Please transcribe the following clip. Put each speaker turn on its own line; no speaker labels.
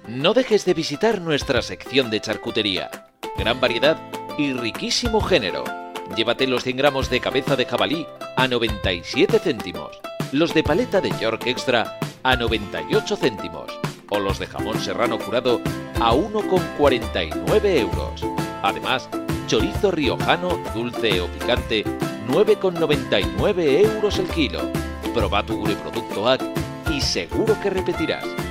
No dejes de visitar nuestra sección de charcutería. Gran variedad y riquísimo género. Llévate los 100 gramos de cabeza de jabalí a 97 céntimos, los de paleta de York Extra a 98 céntimos o los de jamón serrano curado a 1,49 euros. Además, chorizo riojano, dulce o picante, 9,99 euros el kilo. Proba tu Gure Producto AC y seguro que repetirás.